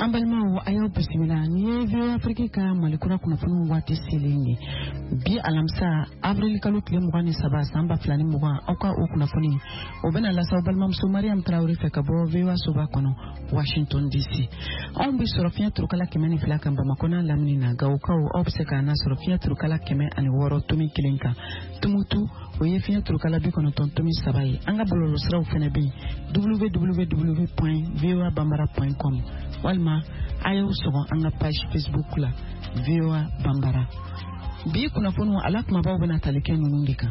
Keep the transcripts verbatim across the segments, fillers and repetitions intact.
Ambalma ayo bisimila ni vio Afrika malikura kuna funu wati silingi bi alamsa avril kalo tile mugani saba samba flani muga auka o kuna funi obena la sa balma mso Mariam Traoré fe kabo vio soba kono Washington D C on bi sorofia turukala kemeni flaka mbama kona lamnina gauka o obseka na sorofia turukala keme ani woro tumi kilinka tumutu oye fia turukala bi kono tontumi sabai anga bololo sra ufene bi w w w point voa bambara point com walma ayo sogo anga page Facebook la voa bambara bi kuna fonu alak mabaw bena talike nunundika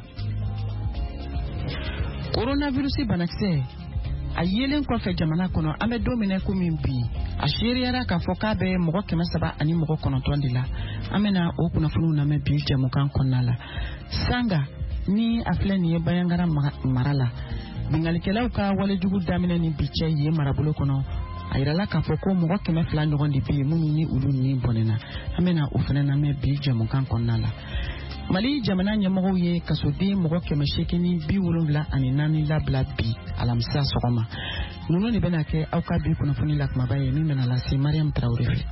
coronavirus banakse ayelen ko fe jamana kono ame domine ko min bi ashiriara ka foka be mogo kema saba ani mogo kono tondila amena o kuna fonu na me bi jamu kan konala sanga ni afleni bayangara marala bingalikelaw ka wale jugu damine ni biche ye marabulo kono ayirala ka foko mogo kema fla ndogondi bi munu ni ulu ni bonena amena ofena na me bi jamu kan konala Mali jamana nyamogo ye kasodi mogo kema shekini bi wolonvla ani nani labla bi alamsa sogoma nuno ni benake auka bi kuna funi lak mabaye mi mena la si Mariam Traoré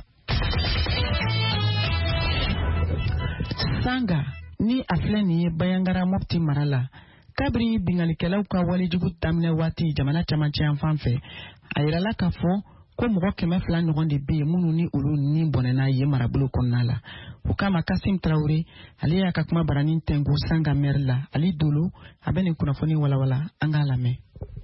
sanga ni afleni bayangara mopti marala kabri bingalikelaw ka wali jugu tamne wati jamana chamanche anfanfe ayirala ka fo ko mogo kema fla ndogondi bi munu ni ulu ni bonena ye marabulo konnala ukama Kasim Traoré ali ya kakuma barani tengu sanga merla ali dulu abeni kuna foni wala wala angalame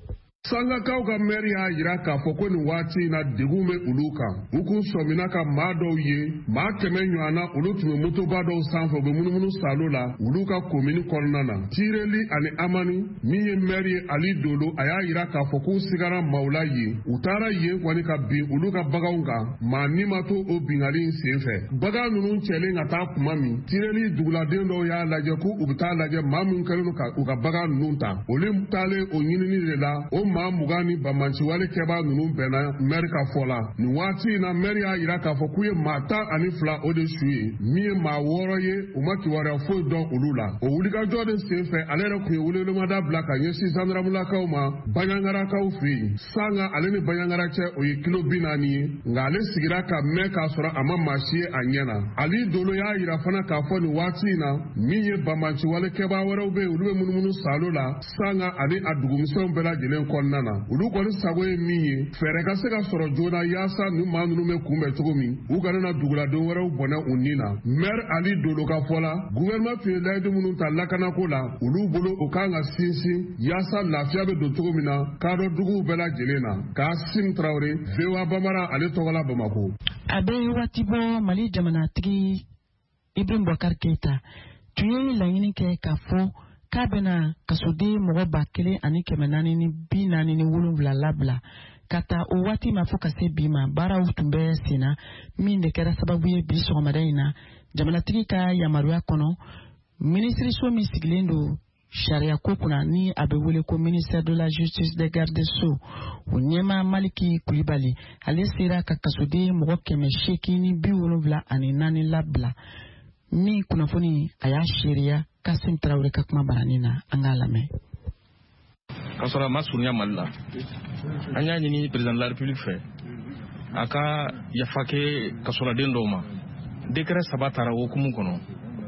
Sanga kauga meri ha yira ka foko ni wati na digume uluka uku somina ka mado ye ma keme nyana ulutume muto bado sanfo be munumunu salula uluka komini kolnana tireli ani amani miye meri ali dolo aya yira ka foko sigara maula ye utara ye wani ka bi uluka bagaunga ma nimato o bingali sefe baga nunu chele ngata kumami tireli dugula dendo ya laje ku ubta laje mamun kalunu ka uka baga nunta olim tale o nyinini lela o ma mugani bamanchi wale keba nunu bena Amerika fola ni wati na Amerika yira ka fokuye mata ani fla ode shuye miye ma woro ye umaki wara fo don ulula o ulika jode sefe alere kuye ulele mada blaka nyesi sandra mulaka uma banyangara ka ufi sanga aleni banyangara che oye kilo binani ngale sigira ka meka sora ama mashie anyana ali dolo ya yira fana ka fo ni wati na miye bamanchi wale keba wara ube ulube munumunu salula sanga ani adugumso mbela jelen nana ulu kwani sagoye miye fere ka se ka soro jona yasa ni manunu me kumbe chogomi u kana na dugula do wara bona unina mer ali dolo ka fola gouvernement fi laide munun ta lakana ko la ulu bolo o kanga sinsin yasa lafia be do chogomi na ka do dugu bela jelena Kasim Traoré vewa bamara ale togola Bamako abe watibo Mali jamana tigi Ibrahim Boubacar Keita tuye langini ke kafo kabena kasudi mogo bakele ani kemenani ni binani ni wulumvla labla kata o wati mafuka se bima bara utumbe sina minde kera sababu ye biso madaina jamana tigika ya maruya kono ministri so misiglendo sharia kokuna ni abewele ko ministère de la justice des gardes des sceaux unyema Maliki Kulibali alesira kakasudi mogo keme sheki ni bi wulumvla ani nani labla ni kuna foni aya sheria Kasim Traoré kakuma baranina angalame kasora masunya malla anya ni président de la république fait aka yafake kasora dendoma décret sabatara wokumu kono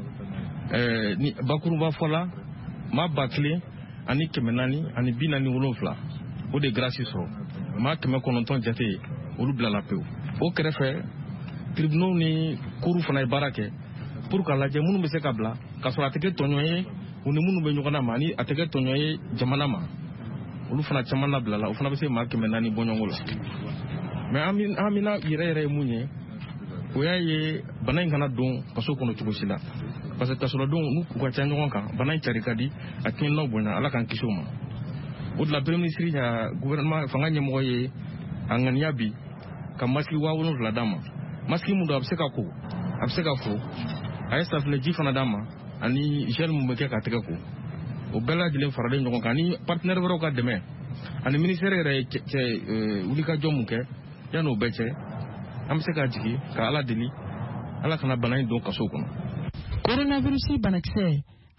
eh ni bakuru ba fola ma bakle ani kemenani ani binani wolofla o de grâce so ma keme kono ton jate olu bla la peu o krefe tribunal ni kuru fana barake pour que la jamunu be se kabla kasora ateke tonyoye uni munu be nyogana mani ateke tonyoye jamana ma ulu fana chamana blala u fana be se marke menani bonyongola mais amin amina yire yire munye oyaye banay ngana don kaso kono tugosila parce que kasora don nu ko chanyo ngonka banay charikadi akin no bona ala kan kisoma o de la premier ministre ya gouvernement fanga nyemo ye angania bi kamaski wawuno la dama maski mundo abseka ko abseka ko ayesa fle jifana dama ani gel mu meke ka tega ko o bela dile farade ngon kan ni partenaire waro ka deme ani ministère re ke ulika jomuke yano beche amseka jiki ka ala dili ala kana banay do kaso kono coronavirus banakse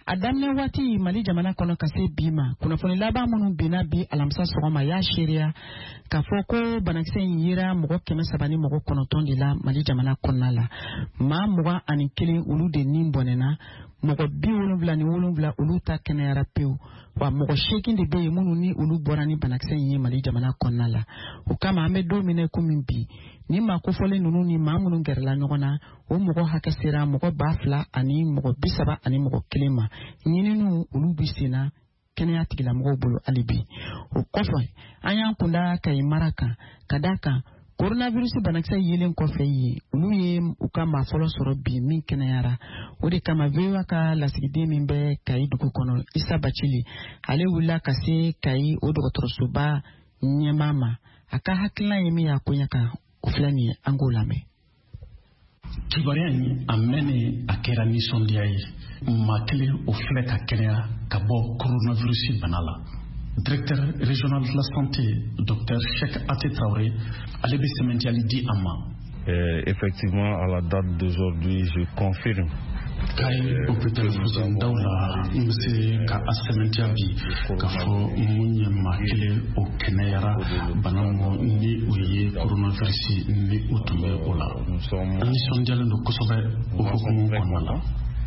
a daminɛ waati Mali jamana kɔnɔ ka se bi ma kunnafoni laban minnu bina bi alamisa sɔgɔma y'a seereya k'a fɔ ko banakisɛ in yera mɔgɔ kɛmɛ saba ni mɔgɔ kɔnɔntɔn de la Mali jamana kɔnɔna la maa mugan ani kelen olu de nin bɔnɛna mɔgɔ bi wolonwula ni wolonwula olu ta kɛnɛyara pewu wa mɔgɔ seegin de bɛ yen minnu ni olu bɔra ni banakisɛ in ye Mali jamana kɔnɔna la o kama an bɛ don minɛ komi bi ni maa kofɔlen ninnu ni maa minnu gɛrɛla ɲɔgɔn na o mɔgɔ hakɛ sera mɔgɔ ba fila ani mɔgɔ bi saba ani mɔgɔ kelen ma ɲininiw olu bi senna kɛnɛya tigilamɔgɔw bolo hali bi o kɔfɛ an y'an kunda Kayi mara kan ka da kan coronavirus banakisɛ yelen kɔfɛ ye olu ye u ka maa fɔlɔ sɔrɔ bi min kɛnɛyara o de kama V O A ka lasigiden min bɛ Kayi dugu kɔnɔ Isa Bacili ale wulila ka se Kayi o dɔgɔtɔrɔsoba ɲɛmaa ma a ka hakilina ye min y'a koɲa kan o filɛ nin ye an k'o lamɛn. Kibaruya in a mɛnni a kɛra nisɔndiya ye maa kelen o filɛ ka kɛnɛya ka bɔ coronavirus bana la. Directeur régional de la santé, Docteur Cheikh Ate Traoré, allait be sɛmɛntiyali di a ma. Effectivement, à la date d'aujourd'hui, je confirme. Kayi hôpital Fusen Dawla mse ka asɛmɛntiya bi ka fɔ mun ye maa kelen o kɛnɛyara bana mɔ ni o ye coronavirus ni o tun bɛ o la. An nisɔndiyalen don kosɛbɛ o hukumu kɔnɔna la.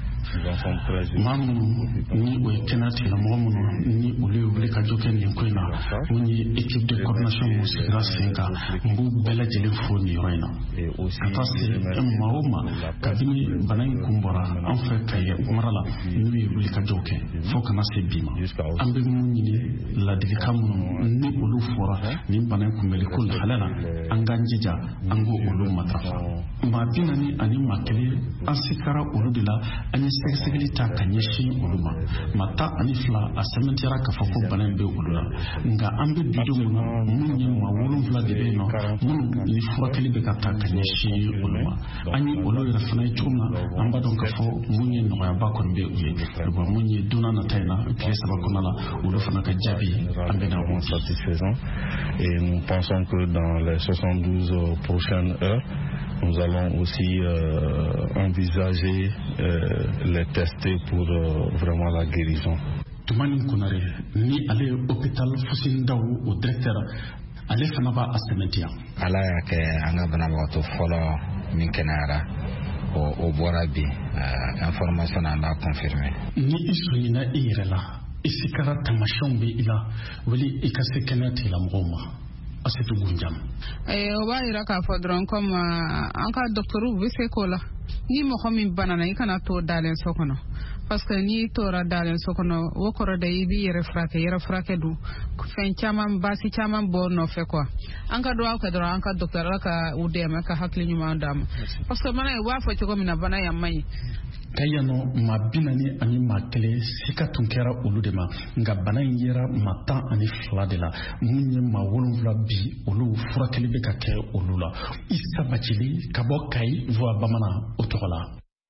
maa minnu ni o ye kɛnɛya tigilamɔgɔ minnu ni olu ye wuli ka jɔ kɛ nin ko in na mun ye équipe de coordination mun sigira sen kan n b'u bɛɛ lajɛlen fo nin yɔrɔ in na ka taa se maa o maa kabini bana in kun bɔra an fɛ Kayi mara la n'u ye wuli ka jɔ kɛ fo kana se bi ma an bɛ mun ɲini ladilikan minnu ni olu fɔra nin bana in kunbɛli ko lahalaya la an k'an jija an k'o olu matarafa maa bi naani ani maa kelen an sikara olu de la an ye sɛgɛsɛgɛli ta ka ɲɛsin olu ma maa tan ani fila a sɛmɛntiyara k'a fɔ ko bana in bɛ olu la nka an bɛ bidenw minnu minnu ye maa wolonwula de bɛ yen nɔ minnu ni furakɛli bɛ ka ta ka ɲɛsin olu ma an ye olu yɛrɛ fana ye cogo min na an b'a dɔn k'a fɔ mun ye nɔgɔyaba kɔni bɛ u ye wa mun ye don n'a nata in na tile saba kɔnɔna la olu fana ka jaabi an bɛ na o satisfaisant et nous pensons que dans les soixante-douze prochaines heures nous allons aussi euh, envisager euh, les tester pour euh, vraiment la guérison. Tumani Konare, ni ale hôpital Fusen Daw o directeur ale fana b'a asɛmɛntiya. Ala y'a kɛ an ka banabagatɔ fɔlɔ min kɛnɛyara o bɔra bi information an b'a confirmer. Ni i sɔnna i yɛrɛ la i sikara tamasiyɛnw bɛ i la wali i ka se kɛnɛya tigilamɔgɔw ma. Asetu Gunjam. Eh, o b'a yira k'a fɔ dɔrɔn comme an ka docteur bɛ se k'o la ni mɔgɔ min banana i kana to dalen so kɔnɔ parce que ni tora dalen so kɔnɔ o kɔrɔ de i b'i yɛrɛ furakɛ yɛrɛ furakɛ don fɛn caman baasi caman bɔ nɔfɛ quoi an ka dugawu kɛ dɔrɔn an ka docteur la ka u dɛmɛ ka hakili ɲuman d'a ma parce que bana ye u b'a fɔ cogo min na bana yan man ɲi. Kayano maa bi naani ani maa kelen sika tun kɛra olu de ma nka bana in yera maa tan ani fila de la mun ye maa wolonwula bi olu furakɛli bɛ ka kɛ olu la Isa Bacili ka bɔ Kayi voix bamanan o tɔgɔ la.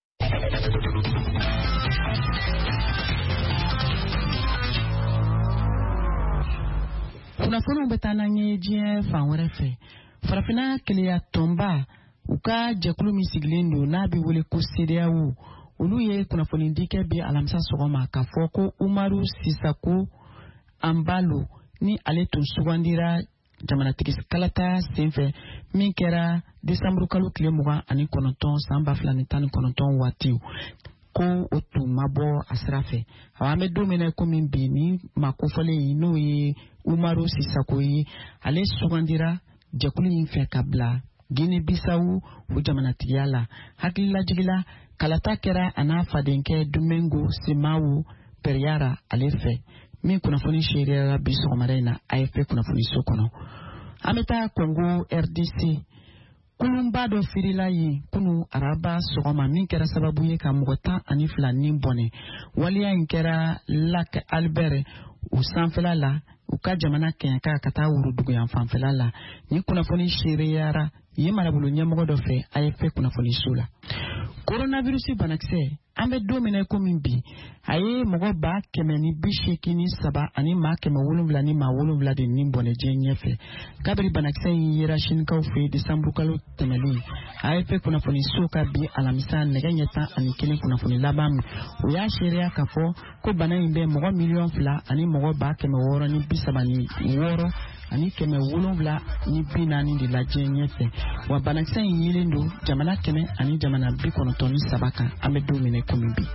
kunnafoniw bɛ taa n'an ye diɲɛ fan wɛrɛ fɛ farafinna keleya tɔnba u ka jɛkulu min sigilen don n'a bɛ wele ko C D A O olu ye kunnafoni di kɛ bi alamisa sɔgɔma k'a fɔ ko Umaru Sisako Ambalo ni ale tun sugandira jamanatigi kalata senfɛ min kɛra desanburu kalo tile mugan ani kɔnɔntɔn san ba fila ni tan ni kɔnɔntɔn waati ko o tun ma bɔ a sira fɛ an bɛ don min na komi bi ni maa kofɔlen ye n'o ye Umaru Sisako ye ale sugandira jɛkulu in fɛ ka bila Guinée Bissau o jamanatigiya la hakililajigila kalata kɛra a n'a fadenkɛ Domingo Simao Pereira ale fɛ min kunnafoni seereyara bi sɔgɔmada in na A F P kunnafoni so kɔnɔ an bɛ taa Congo R D C kulunba dɔ firila yen kunu araba sɔgɔma min kɛra sababu ye ka mɔgɔ tan ani fila ni bɔnɛ waliya in kɛra Lac Albert o sanfɛla la u ka jamana kɛɲɛka ka taa Worodugu yan fanfɛla la ni kunnafoni seereyara yen marabolo ɲɛmɔgɔ dɔ fɛ A F P kunnafoni so la coronavirus banakisɛ an bɛ don min na ko min bi a ye mɔgɔ ba kɛmɛ ni bi seegin ni saba ani maa kɛmɛ wolonwula ni maa wolonwula de nin bɔnɛ diɲɛ ɲɛfɛ kabiri banakisɛ in yera sinikaw fɛ desanburu kalo tɛmɛlen A F P kunnafoni so ka bi alamisa nɛgɛ ɲɛ tan ani kelen kunnafoni laban min o y'a seereya k'a fɔ ko bana in bɛ mɔgɔ miliyɔn fila ani mɔgɔ ba kɛmɛ wɔɔrɔ ni bi saba ni wɔɔrɔ ani kɛmɛ wolonwula ni bi naani de la diɲɛ ɲɛfɛ wa banakisɛ in yelen don jamana kɛmɛ ani jamana bi kɔnɔntɔn ni saba kan an bɛ don minɛ komi bi.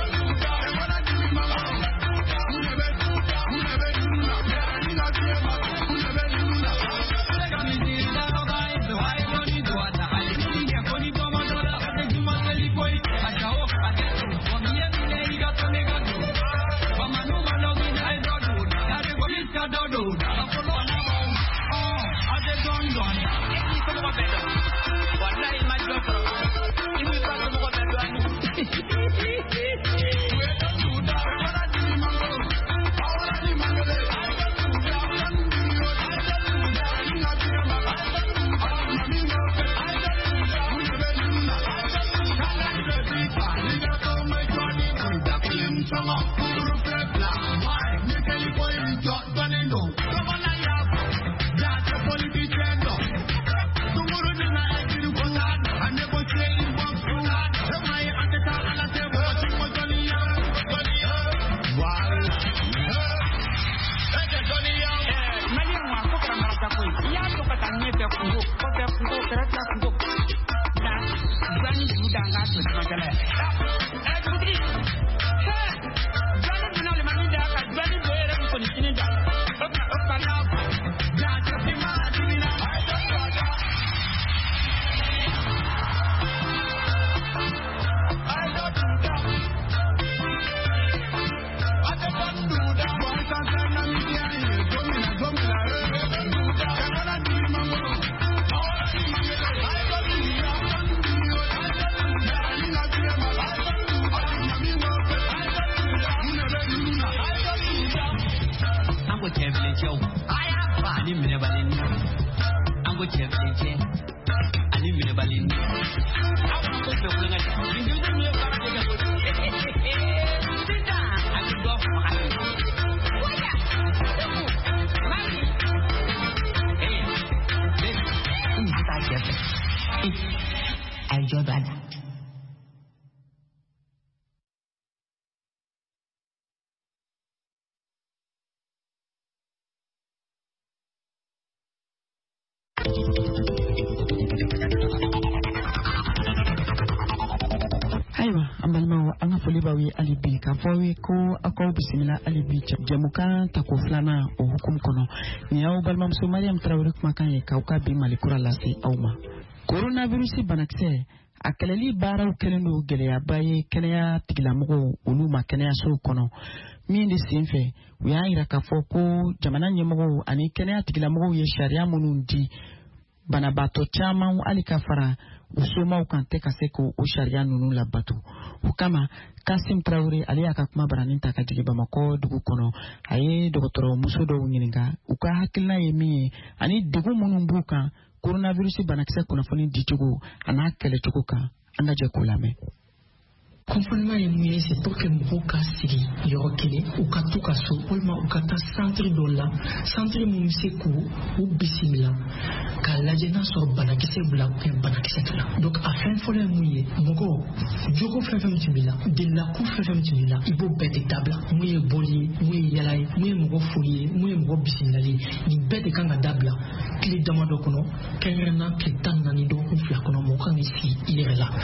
Ayiwa an balimaw an ka foli b'aw ye hali bi k'a fɔ aw ye ko aw k'aw bisimila hali bi jɛmukan tako filanan o hukumu kɔnɔ nin y'aw balimamuso Mariam Tarawele kumakan ye k'aw ka bi Mali kura lase aw ma. Coronavirus banakisɛ a kɛlɛli baaraw kɛlen don gɛlɛyaba ye kɛnɛya tigilamɔgɔw olu ma kɛnɛyasow kɔnɔ min de sen fɛ u y'a jira k'a fɔ ko jamana ɲɛmɔgɔw ani kɛnɛya tigilamɔgɔw ye sariya minnu di banabaatɔ caman hali ka fara u somaw kan tɛ ka se k'o sariya ninnu labato o kama Kasim Traoré ale y'a ka kuma baranin ta ka jigin Bamakɔ dugu kɔnɔ a ye dɔgɔtɔrɔmuso dɔw ɲininka u ka hakilina ye min ye ani degun minnu b'u kan coronavirus banakisɛ kunnafoni dicogo a n'a kɛlɛcogo kan an ka jɛ k'o lamɛn. Confinement ye mun ye c'est pour que mɔgɔw ka sigi yɔrɔ kelen u ka to ka so walima u ka taa centre dɔ la centre mun bɛ se k'u u bisimila k'a lajɛ n'a sɔrɔ banakisɛ bila ou bien banakisɛ tɛ la donc a fɛn fɔlɔ ye mun ye mɔgɔ jogo fɛn fɛn tun b'i la delilako fɛn fɛn tun b'i la i b'o bɛɛ de dabila mun ye bɔli ye mun ye yala ye mun ye mɔgɔ foli ye mun ye mɔgɔ bisimilali ye nin bɛɛ de kan ka dabila tile damadɔ kɔnɔ kɛrɛnkɛrɛnna tile tan naani dɔgɔkun fila kɔnɔ mɔgɔ kan k'i sigi i yɛrɛ la.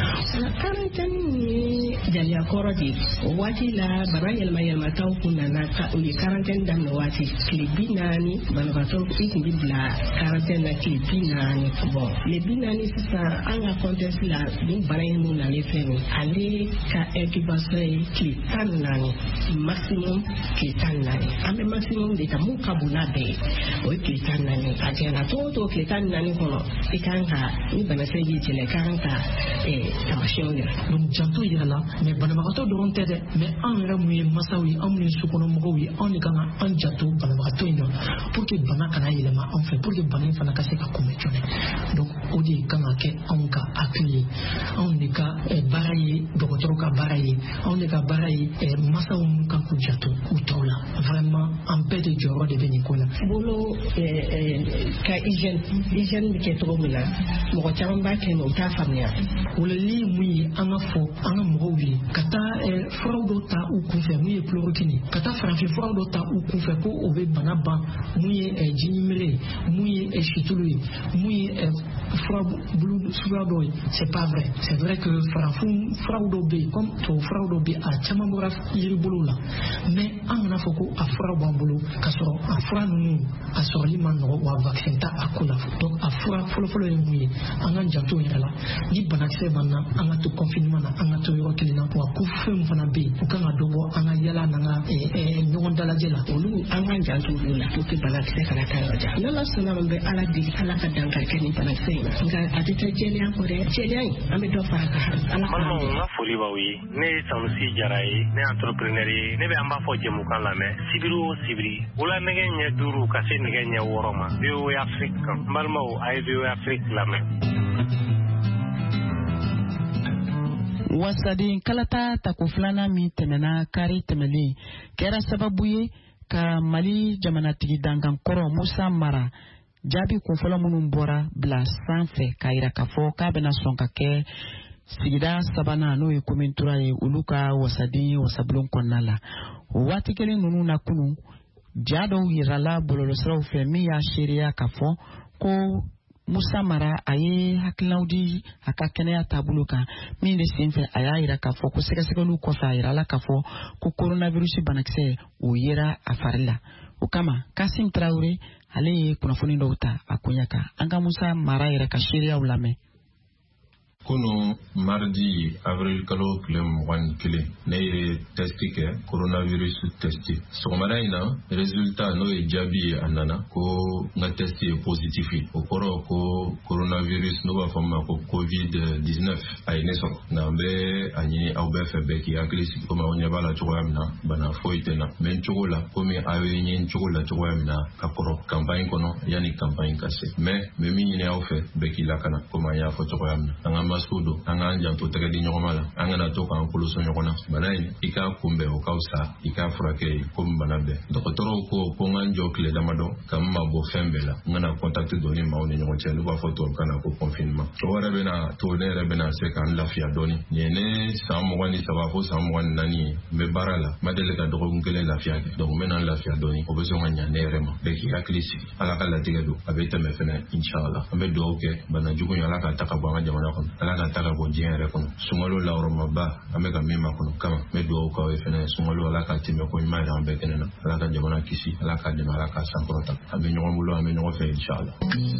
Jaliya kɔrɔ de o waati la bana yɛlɛma yɛlɛma taw kun nana ka o ye quarantaine daminɛ waati tile bi naani banabaatɔ i kun bi bila quarantaine na tile bi naani bon tile bi naani sisan an ka contexte la nin bana in mun nalen filɛ nin ale ka incubation ye tile tan ni naani maximum tile tan ni naani an bɛ maximum de ta mun ka bon n'a bɛɛ ye o ye tile tan ni naani a jɛna cogo o cogo tile tan ni naani kɔnɔ i kan ka ni banakisɛ y'i jɛnɛ i kan ka tamasiyɛnw yira donc janto yira la mais banabagatɔ dɔrɔn tɛ dɛ mais an yɛrɛ mun ye masaw ye an mun ye sokɔnɔmɔgɔw ye an de kan ka an janto banabagatɔ in na pour que bana kana yɛlɛma an fɛ pour que bana in fana ka se ka kunbɛn joona donc o de kan ka kɛ anw ka hakili ye anw de ka baara ye dɔgɔtɔrɔ ka baara ye anw de ka baara ye masaw minnu kan k'u janto u tɔw la vraiment an bɛɛ de jɔyɔrɔ de bɛ nin ko la. bolo ka hygiène hygiène bɛ kɛ cogo min na mɔgɔ caman b'a kɛ mɛ u t'a faamuya. wololi ye mun ye an ka fɔ an ka mɔgɔw ye ka taa furaw dɔ ta u kunfɛ mun ye chloroquine ka taa farafin furaw dɔ ta u kunfɛ ko o bɛ bana ban mun ye jinimere mun ye situlu ye mun ye fura bulu suguya dɔ ye. c'est pas vrai. c'est vrai que farafin furaw dɔ bɛ yen comme tubabu furaw dɔ bɛ yen a caman bɔra yiri bolo la mais an kana fɔ ko a fura b'an bolo ka sɔrɔ a fura ninnu a sɔrɔli man nɔgɔ wa vaccin ta a ko la donc a fura fɔlɔfɔlɔ ye mun ye an ka janto yɛrɛ la ni banakisɛ b'an na an ka to confinement na an ka to yɔrɔ kelen na wa ko fɛn fana bɛ yen u kan ka dɔ bɔ an ka yala n'an ka ɲɔgɔn dalajɛ la olu an ka janto olu la pour que banakisɛ kana taa yɔrɔ jan. n'ala sɔnna an bɛ ala deli ala ka dankari kɛ nin banakisɛ in na nka a tɛ taa jɛlenya kɔ dɛ jɛlenya in an bɛ dɔ fara ka ala ka. balimaw n ka foli b'aw ye ne ye sanusi jara ye ne ye entrepreneur ye ne bɛ an b'a fɔ jɛmukan lamɛn sibiri o sibiri wula nɛgɛ ɲɛ duuru ka se nɛgɛ ɲɛ wɔɔrɔ ma V O A Afrique kan n balimaw a ye V O A Afrique lamɛn. wasaden kalata tako filanan min tɛmɛna kari tɛmɛlen kɛra sababu ye ka Mali jamanatigi dangankɔrɔ Musa Mara jaabi kunfɔlɔ minnu bɔra bila sanfɛ k'a yira k'a fɔ k'a bɛna sɔn ka kɛ sigida sabanan n'o ye komintura ye olu ka wasaden wasabulon kɔnɔna la. o waati kelen ninnu na kunun ja dɔw yirala bɔlɔlɔsiraw fɛ min y'a seereya k'a fɔ ko Musa Mara a ye hakilinaw di a ka kɛnɛya taabolo kan min de senfɛ a y'a yira k'a fɔ ko sɛgɛsɛgɛliw kɔfɛ a yirala k'a fɔ ko coronavirus banakisɛ o yera a fari la. o kama Kasim Traoré ale ye kunnafoni dɔw ta a koɲa kan an ka Musa Mara yɛrɛ ka seereyaw lamɛn. Kunu mardi avril kalo tile mugan ni kelen ne ye testi kɛ coronavirus testi sɔgɔmada in na résultat n'o ye jaabi ye a nana ko n ka testi ye positif ye o kɔrɔ ko coronavirus n'o b'a fɔ ma ko covid dix-neuf a ye ne sɔrɔ nka n bɛ a ɲini aw bɛɛ fɛ bɛɛ k'i hakili sigi komi aw ɲɛ b'a la cogoya min na bana foyi tɛ na mɛ n cogo la komi aw ye ɲɛ n cogo la cogoya min na ka kɔrɔ campagne kɔnɔ yanni campagne ka se mɛ n bɛ min ɲini aw fɛ bɛɛ k'i lakana komi an y'a fɔ cogoya min na an ka masque don an k'an janto tɛgɛ di ɲɔgɔn ma la an kana to k'an koloso ɲɔgɔn na bana in i k'a kunbɛn o ka fisa i k'a furakɛ komi bana bɛɛ dɔgɔtɔrɔw ko ko n k'an jɔ tile damadɔ ka n mabɔ fɛn bɛɛ la n kana contact don ni maaw ni ɲɔgɔn cɛ n'u b'a fɔ tubabukan na ko confinement o yɛrɛ bɛna to ne yɛrɛ bɛna se k'an lafiya dɔɔni nin ye ne san mugan ni saba fo san mugan ni naani ye n bɛ baara la n ma deli ka dɔgɔkun kelen lafiya kɛ donc n bɛna n lafiya dɔɔni o bɛ sɔn ka ɲa ne yɛrɛ ma bɛɛ k'i hakili sigi ala ka latigɛ don a bɛ tɛmɛ fɛnɛ inshallah an bɛ dugawu kɛ bana jugu in ala ka ta ka bɔ an ka jamana kɔnɔ ala ka ta ka bɔ diɲɛ yɛrɛ kɔnɔ sunkalo lawɔrɔmaba an bɛ ka min makɔnɔ kama n bɛ dugawu k'aw ye fɛnɛ sunkalo ala ka tɛmɛ ko ɲuman yɛrɛ an bɛɛ kɛnɛ na ala ka jamana kisi ala ka dɛmɛ ala ka sankɔrɔta an bɛ ɲɔgɔn bolo an bɛ ɲɔgɔn fɛ inshallah.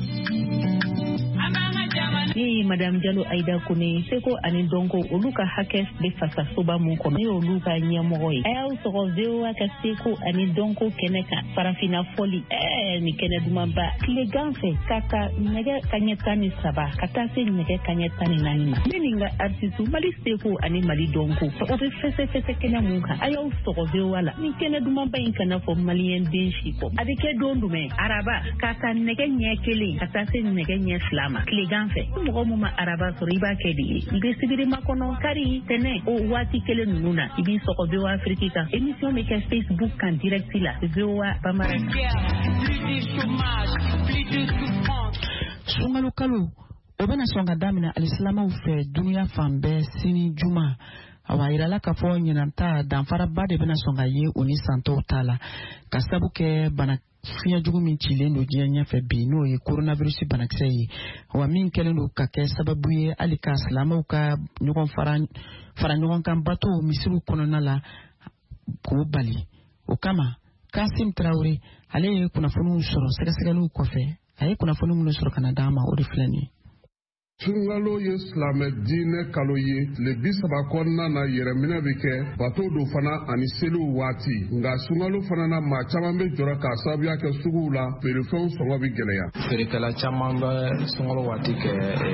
Ne ye Madame Jalo Aida Kone seko ani donko olu ka hakɛ bɛ fasasoba mun kɔnɔ ne y'olu ka ɲɛmɔgɔ ye a y'aw sɔgɔ V O A ka seko ani donko kɛnɛ kan farafinna fɔli ɛɛ ni kɛnɛ dumanba tilegan fɛ ka ta nɛgɛ kaɲɛ tan ni saba ka taa se nɛgɛ kaɲɛ tan ni naani ma ne ni n ka artiste Mali seko ani Mali donko o bɛ fɛsɛfɛsɛ kɛnɛ mun kan a y'aw sɔgɔ V O A la ni kɛnɛ dumanba in kana fɔ maliyɛn den si kɔ a bɛ kɛ don jumɛn araba ka ta nɛgɛ ɲɛ kelen ka taa se nɛgɛ ɲɛ fila ma tilegan fɛ mɔgɔ mun ma araba sɔrɔ i b'a kɛ de ye i bɛ sibiri makɔnɔ kari tɛnɛ o waati kelen ninnu na i b'i sɔgɔ V O A Afrique kan émission bɛ kɛ Facebook kan direct la V O A Bamaran. Sunkalo kalo o bɛna sɔn ka daminɛ alisilamɛw fɛ duniya fan bɛɛ sini juma a yirala k'a fɔ ɲinanta danfaraba de bɛna sɔn ka ye o ni santɔw ta la ka sabu kɛ bana fiɲɛ jugu min cilen don diɲɛ ɲɛfɛ bi n'o ye coronavirus banakisɛ ye wa min kɛlen don ka kɛ sababu ye hali ka silamɛw ka ɲɔgɔn fara fara ɲɔgɔn kan bato misiriw kɔnɔna la k'o bali o kama Kasim Traoré ale ye kunnafoniw sɔrɔ sɛgɛsɛgɛliw kɔfɛ a ye kunnafoni minnu sɔrɔ ka na d'a ma o de filɛ nin ye. Sungalo ye silamɛ diinɛ kalo ye tile bi saba kɔnɔna na yɛrɛminɛ bɛ kɛ bato do fana ani seliw waati nka sungalo fana na maa caman bɛ jɔrɔ k'a sababuya kɛ suguw la feerefɛnw sɔngɔ bɛ gɛlɛya. Feerekɛla caman bɛ sungalo waati kɛ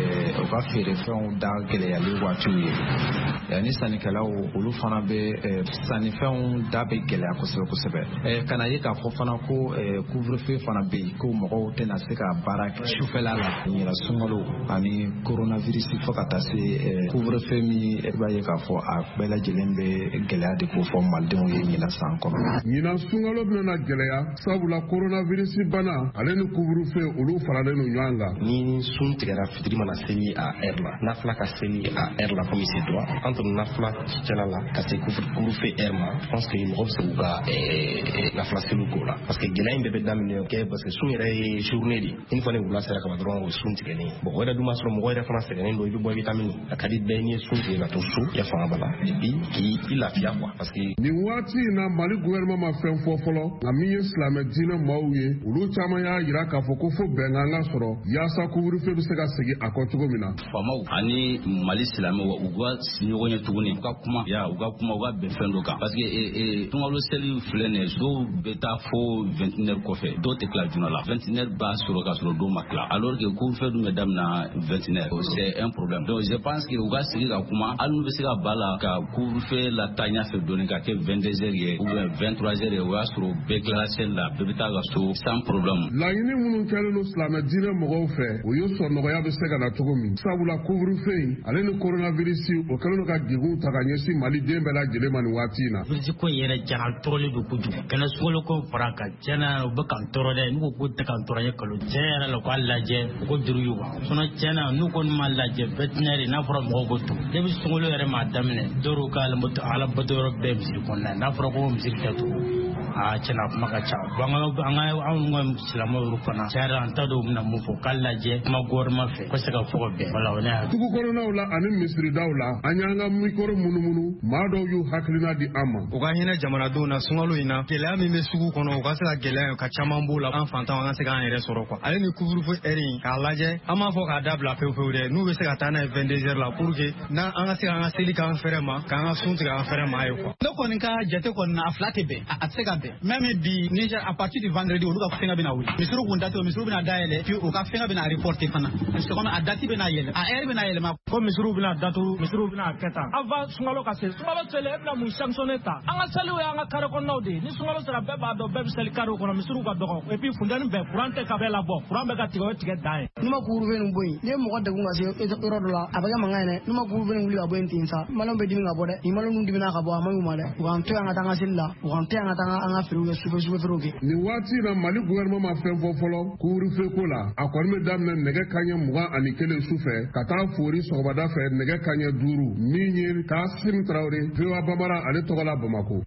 u ka feerefɛnw da gɛlɛyali waatiw ye yanni sannikɛlaw olu fana bɛ sannifɛnw da bɛ gɛlɛya kosɛbɛ kosɛbɛ kana ye k'a fɔ fana ko couvre-feu fana bɛ yen ko mɔgɔw tɛna se ka baara kɛ sufɛla la ɲina sungalo ani coronavirus fo ka taa se couvre-feu min i b'a ye k'a fɔ a bɛɛ lajɛlen bɛ gɛlɛya de ko fɔ malidenw ye ɲina san kɔnɔ. ɲina sungalo bɛna gɛlɛya sabula coronavirus bana ale ni couvre-feu olu faralen don ɲɔgɔn kan. ni sun tigɛra fitiri mana seli a heure la nafila ka seli a heure la comme il se doit entre nafila cɛla la ka se couvre-feu heure ma je pense que mɔgɔ bɛ se k'u ka nafila seliw k'o la parce que gɛlɛya in bɛɛ bɛ daminɛ kɛ parce que sun yɛrɛ ye journée de une fois ni wula sera ka ban dɔrɔn o ye sun tigɛlen bon o yɛrɛ dun b'a sɔrɔ mɔgɔ yɛrɛ fana sɛgɛnnen don i bɛ bɔ vitamine a ka di bɛɛ ni ye sun tigɛ ka to so i fanga b'a la et puis k'i lafiya quoi parce que. nin waati in na mali gouvernement ma fɛn fɔ fɔlɔ nka min ye silamɛ diinɛ maaw ye olu caman y'a jira k'a fɔ ko fo bɛnkan ka sɔrɔ yaasa couvre-feu bɛ se ka segin a kɔ cogo min na. faamaw ani mali silamɛw u ka ɲɔgɔn ye tuguni u ka kuma ya u ka kuma u ka bɛn fɛn dɔ kan parce que sunkalo seli filɛ nin ye dɔw bɛ taa fo vingt et une heures kɔfɛ dɔw tɛ tila joona la vingt et une heures b'a sɔrɔ ka sɔrɔ dɔw ma tila alors que couvre-feu dun bɛ daminɛ vingt et une heures c'est un problème donc je pense que u ka sigi ka kuma hali n'u bɛ se ka ba la ka couvre-feu la taa ɲɛfɛ dɔɔni ka kɛ vingt-deux heures ye ou bien vingt-trois heures ye o y'a sɔrɔ bɛɛ tilala seli la bɛɛ bɛ taa ka so sans problème. laɲini minnu kɛlen don silamɛ diinɛ mɔgɔw fɛ o ye sɔrɔ nɔgɔya bɛ se ka na cogo min sabula couvre-feu in ale ni coronavirus o kɛlen don ka degun ta ka ɲɛsin mali den bɛɛ lajɛlen ma nin waati in na. virus ko in yɛrɛ jana tɔɔrɔlen don kojugu kɛnɛ sunkalo ko fara kan tiɲɛna u bɛ k'an tɔɔrɔ dɛ n'u ko k'u tɛ k'an tɔɔrɔ ye kalo tiɲɛ yɛrɛ la u k'a lajɛ u ko juru y'u kan sinon tiɲɛna n'u kɔni ma lajɛ vétérinaire n'a fɔra mɔgɔw ko to depuis sunkalo yɛrɛ m'a daminɛ dɔw ka ala bato yɔrɔ bɛɛ misiri kɔnɔna n'a fɔra ko misiri tɛ tugu aa tiɲɛna kuma ka ca an ka an ka anw ka silamɛw yɛrɛ fana tiɲɛna an t'a dɔn u bɛna mun fɔ k'a lajɛ kuma gouvernement fɛ ko se ka fɔ ka bɛn wala o ne y'a. tugu kɔnɔnaw la ani misiridaw la an y'an ka mikoro munumunu maa dɔw y'u hakilina di an ma. u ka hinɛ jamanadenw na sunkalo in na gɛlɛya min bɛ sugu kɔnɔ u ka se ka gɛlɛya ka caman b'o la an fantanw an ka se k'an yɛrɛ sɔrɔ quoi ale ni couvre-feu heure in k'a lajɛ an m'a fɔ k'a dabila pewu pewu dɛ n'u bɛ se ka taa n'a ye vingt-deux heures la pour que n'an an ka se k'an ka seli k'an fɛrɛ ma k'an ka sun tigɛ an fɛrɛ ma ye quoi. ne kɔni ka jate kɔni na a fila tɛ bɛn a tɛ se ka bɛn même bi Niger à partir du vendredi olu ka fɛngɛ bɛna wuli misiriw kun date misiriw bɛna dayɛlɛ puis u ka fɛngɛ bɛna reporter fana parce que kɔnɔ a date bɛna yɛlɛ a heure bɛna yɛlɛma ko misiriw bɛna datu misiriw bɛna kɛ tan avant sunkalo ka se sunkalo selen e bɛna mun sanctionner ta an ka seliw y'an ka carré kɔnɔnaw de ye ni sunkalo sera bɛɛ b'a dɔn bɛɛ bɛ seli carré kɔnɔ misiriw ka dɔgɔ et puis funtɛni bɛɛ courant tɛ ka bɛɛ labɔ courant bɛ ka tigɛ o tigɛ dan ye. n'u ma couvre-feu nin bɔ yen n'i ye mɔgɔ degun ka se yɔrɔ dɔ la a bɛ kɛ mankan ye dɛ n'u ma couvre-feu nin wuli ka bɔ yen ten sa maliyɛnw bɛ dimi ka bɔ dɛ ni maliyɛnw dimina ka bɔ a man ɲi u ma dɛ u k'an to yan ka taa an ka seli la u k'an to yan ka taa an ka feerew kɛ sufɛ sufɛ feerew kɛ. nin waati in na mali gouvernement ma fɛn fɔ fɔlɔ couvre-feu ko la a kɔni bɛ daminɛ nɛgɛ kanɲɛ mugan ani kelen sufɛ ka taa fori sɔgɔmada fɛ nɛgɛ kanɲɛ duuru min ye Kasim Traoré V O A Bambara ale tɔgɔ la Bamako.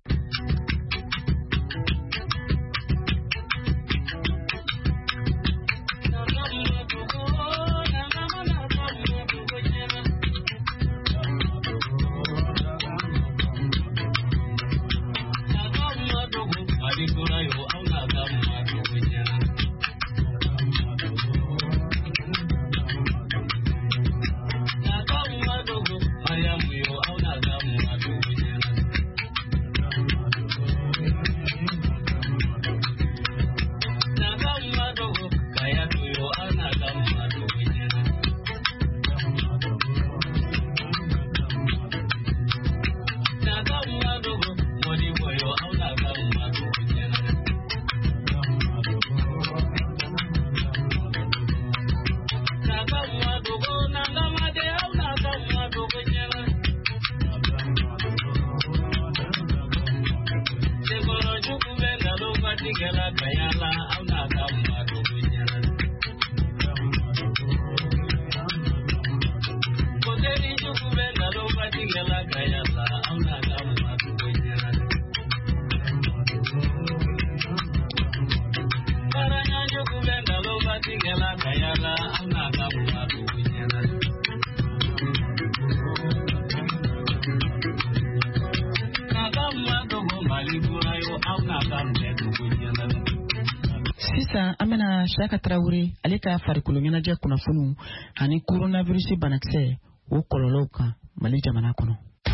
sisan an bɛna na Shaka Traore ale ka farikolo ɲɛnajɛ kunnafoniw ani coronavirus banakisɛ o kɔlɔlɔw kan Mali jamana kɔnɔ.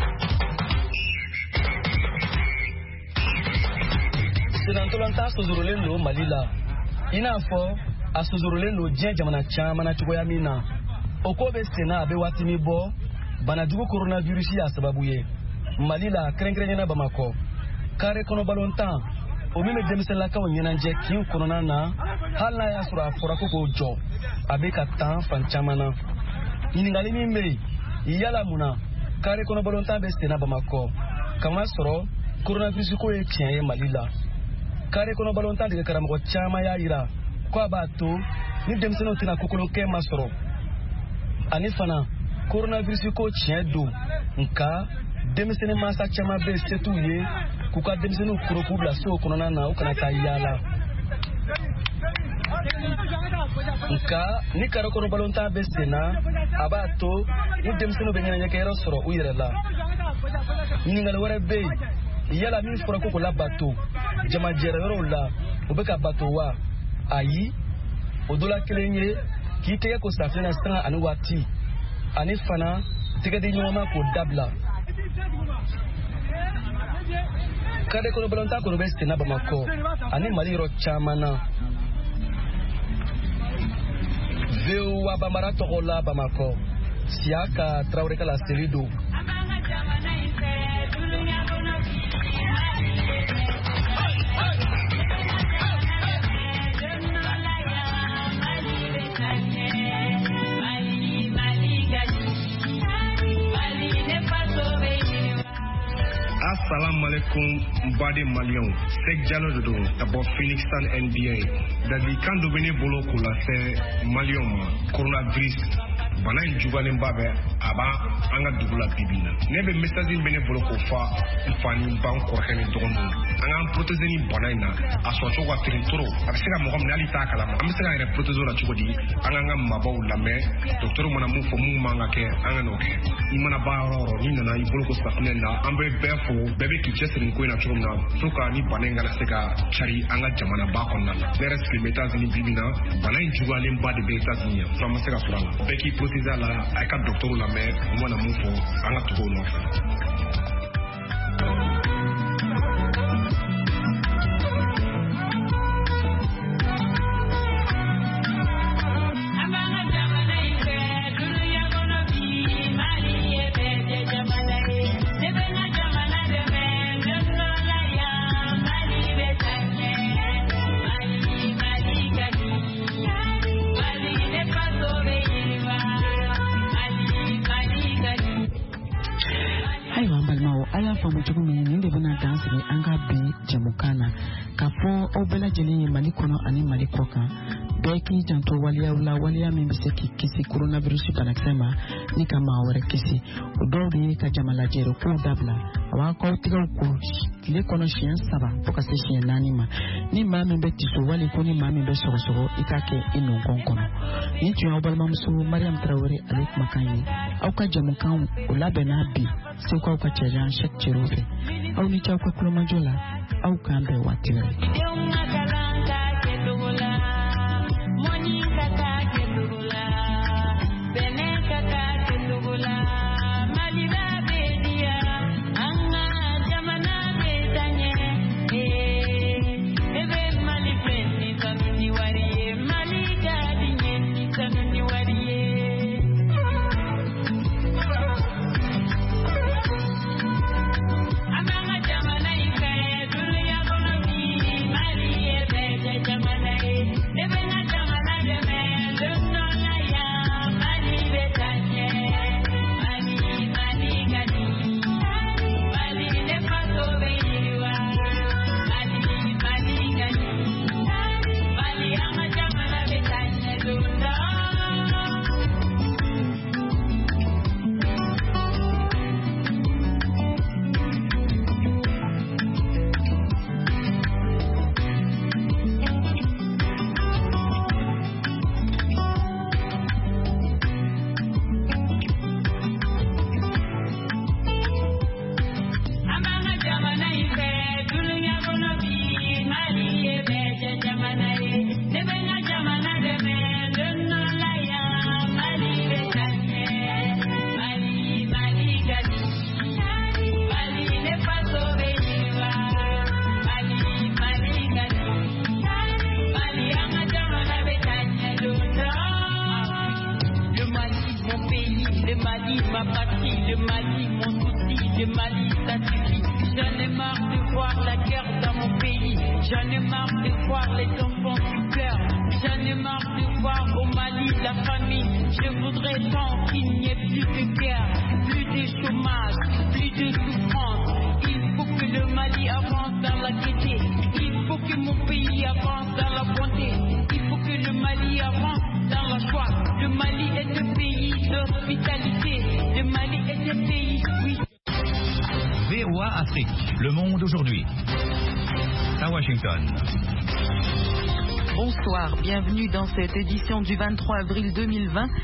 Sinantolanta sozorolen do Mali la i n'a fɔ a sozorolen do diɲɛ jamana caman na cogoya min na o ko bɛ senna a bɛ waati min bɔ banajugu coronavirus a sababu ye Mali la kɛrɛnkɛrɛnnena Bamakɔ kare kɔnɔ balontan o min bɛ denmisɛnninlakaw ɲɛnajɛ kin kɔnɔna na hali n'a y'a sɔrɔ a fɔra ko k'o jɔ a bɛ ka tan fan caman na ɲininkali min bɛ yen yala mun na kare kɔnɔ balontan bɛ senna Bamakɔ kamasɔrɔ coronavirus ko ye tiɲɛ ye Mali la kare kɔnɔ balontan dege karamɔgɔ caman y'a yira ko a b'a to ni denmisɛnninw tɛna kokolonkɛ ma sɔrɔ ani fana coronavirus ko tiɲɛ don nka denmisɛnnin mansa caman bɛ se t'u ye k'u ka denmisɛnninw koro k'u bila sow kɔnɔna na u kana taa yaala nka ni kare kɔnɔ balontan bɛ senna a b'a to ni denmisɛnninw bɛ ɲɛnajɛkɛyɔrɔ sɔrɔ u yɛrɛ la ɲininkali wɛrɛ bɛ yen yala min fɔra ko k'o labato jamajɛrɛyɔrɔw la o bɛ ka bato wa ayi o dɔ la kelen ye k'i tɛgɛ ko safinɛ na sanga ani waati ani fana tɛgɛdi ɲɔgɔnma k'o dabila kare kɔnɔ balontan kɔnɔ bɛ senna Bamakɔ ani Mali yɔrɔ caman na V O A Bambara tɔgɔ la Bamakɔ Siaka Traore ka laseli don. Assalamu alaikum mbade malion Sek Diallo de don d'abord Phoenix Sun N B A dadi kan do bene bolo ko la se malion ma coronavirus bana in jugalen ba be aba anga dugula bibina nebe message bene bolo ko fa fani ban ko hen dogon anga protéger ni bana ina aso so wa tirin toro abisega mo gomna ali ta kala am sega re protéger la chugodi anga nga mabaw la me docteur mona mu fo mu manga ke anga no ke imana ba ro ni na i bolo ko safne na ambe befo bebe ki jesrin ko ina chugum na soka ni bana ngala sega chari anga jamana ba konna ne rescue metas ni bibina bana in jugalen ba de betas ni from sega surala beki protéger la ay ka docteur la me mona mu fo anga tugo no jeli Mali kono ani Mali koka beki janto waliya la waliya min bise ki kisi coronavirus banakisɛ ma ni ka maa wɛrɛ kisi o dɔw de ye ka jamana jɛrɛ kow dabila a b'a kaw tigɛw ko tile kɔnɔ siɲɛ saba fo ka se siɲɛ naani ma ni maa min bɛ tiso wali ko ni maa min bɛ sɔgɔsɔgɔ i k'a kɛ i nɔnkɔn kɔnɔ ni tun y'aw balimamuso Mariam Traore ale kumakan ye aw ka jamukan o labɛnna bi seko aw ka cɛjan Cheikh Thierno fɛ aw ni ce aw ka kulomajɔ la aw k'an bɛn waati wɛrɛ. Jamana ma patrie, le Mali, mon souci, le Mali, ça suffit. J'en ai marre de voir la guerre dans mon pays. J'en ai marre de voir les enfants qui pleurent. J'en ai marre de voir au Mali la famine. Je voudrais tant qu'il n'y ait plus de guerre, plus de chômage, plus de souffrance. Il faut que le Mali avance dans la gaieté. Il faut que mon pays avance dans la bonté. Il faut que le Mali avance dans la joie. Le Mali est un pays d'hospitalité. Le Mali est un pays, oui. V O A Afrique, le monde aujourd'hui. À Washington. Bonsoir, bienvenue dans cette édition du vingt-trois avril deux mille vingt.